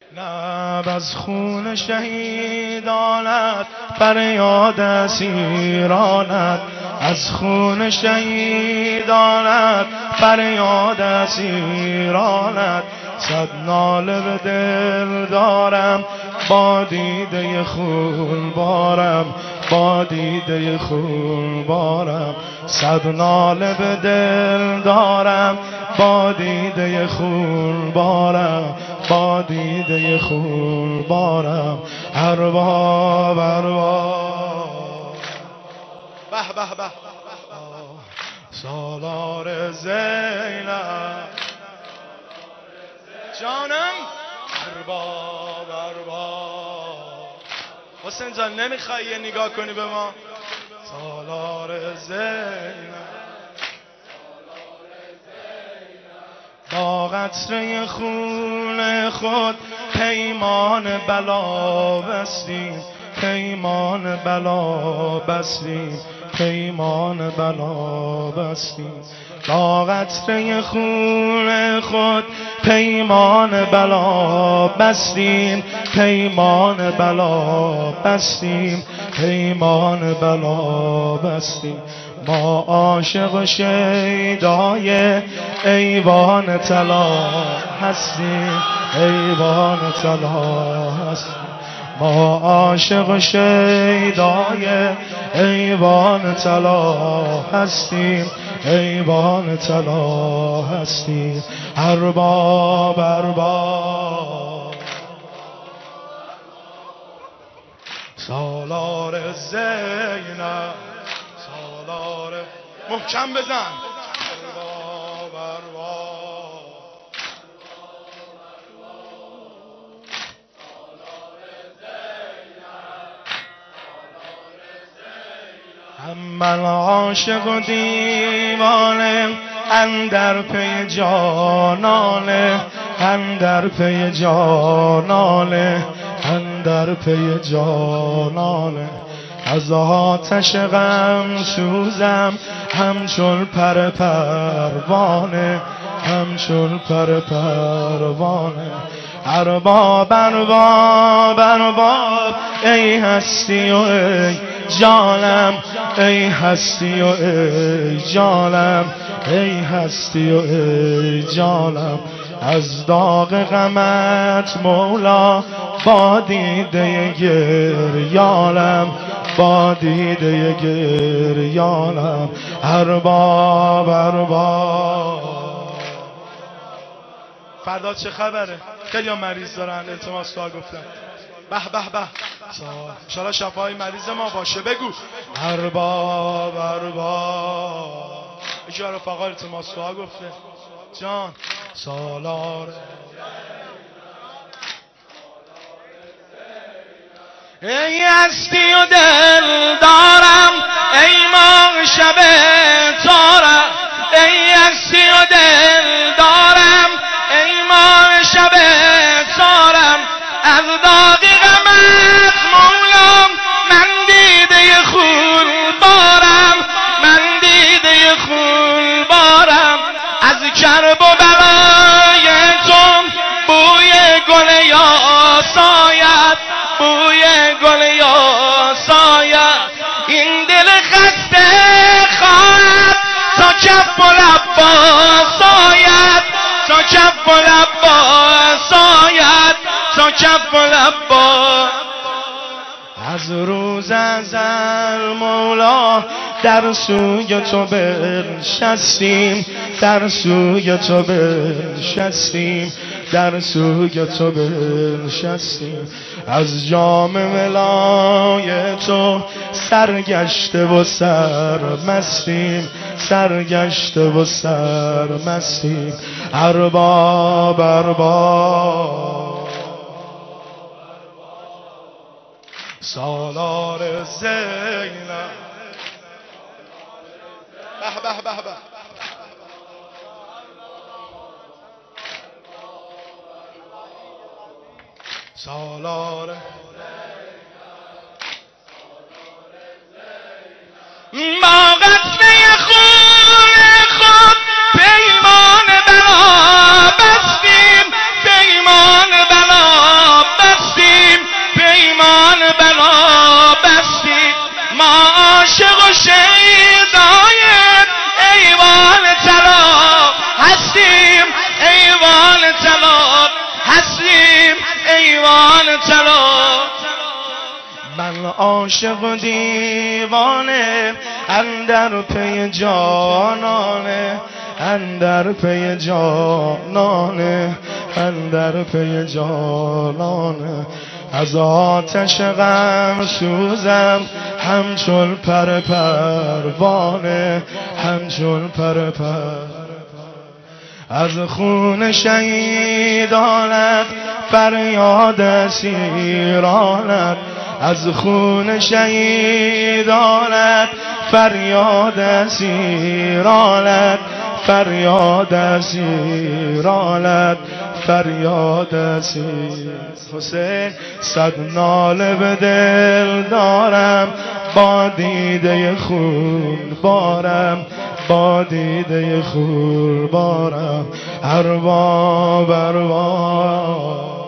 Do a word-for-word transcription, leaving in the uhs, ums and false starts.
لب از خون شهیدانت فریاد اسیرانت، از خون شهیدانت فریاد اسیرانت. صد ناله به دل دارم با دیده خون بارم، با دیده خون بارم. صد ناله به دل دارم با دیده خون بارم، با دیده خون بارم. ارباب ارباب به به به سالار زینب جانم. ارباب ارباب حسین جان نمیخوای یه نگاه کنی به ما؟ سالار زینب با قطره خون خود پیمان بلا بستیم، پیمان بلا بستیم، پیمان بلا بستیم. با قطره خون خود پیمان بلا بستیم، پیمان بلا بستیم، پیمان بلا بستیم. ما عاشق و شیدای ایوان طلا هستیم، ایوان طلا هستیم. ما عاشق و شیدای ایوان طلا هستیم، ایوان طلا هستیم. ارباب ارباب سالار زینب، سالار محکم بزن. ارباب ارباب هم من عاشق و دیوانه اندر پی جانانه، اندر پی جانانه، اندر پی جانانه. از آتش غم سوزم همچون پر پروانه، همچون پر پروانه. ارباب ارباب ارباب ای هستی و ای جانم، ای هستی و ای جانم، ای هستی و ای جانم. از داغ غمت مولا با دیده گریانم، با دیده گریانم. ارباب ارباب فردا چه خبره؟ خیلی مریض دارن التماس دعا گفتن. به به به انشالله شفای مریض ما باشه. بگو ارباب ارباب. یکی از رفقا التماس دعا گفته جان سالار. ای هستی و دل دارم ای ماه شب تارم، ای هستی و دل دارم ای ماه شب تارم. از داغ غمت مولا من دیده خون بارم، من دیده خون بارم. از کرب و بلای تو بوی گل یاساید، بوی گل یاساید. این دل خسته خواهد تا کف و لب باساید، تا کف و لب باساید، تا کف و لب باساید. از روز ازل مولا در سوی تو بنشستیم، در سوی تو بنشستیم، در سوی تو بنشستیم. از جام ولای تو سرگشته و سرمستیم، سرگشته و سرمستیم. ارباب ارباب سالار زینب. به به به به سالار ما قطره خون خود پیمان بلا بستیم، پیمان بلا دیوان طلا من عاشق و دیوانه اندر پی جانانه اندر پی جانانه اندر پی جانانه از آتش غم سوزم همچون پر پروانه همچون پر پر از خون شهیدانت فریاد اسیرانت از خون شهیدانت فریاد اسیرانت فریاد اسیرانت فریاد اسیر حسین صد ناله به دل دارم با دیده خون بارم با دیده خون بارم ارباب ارباب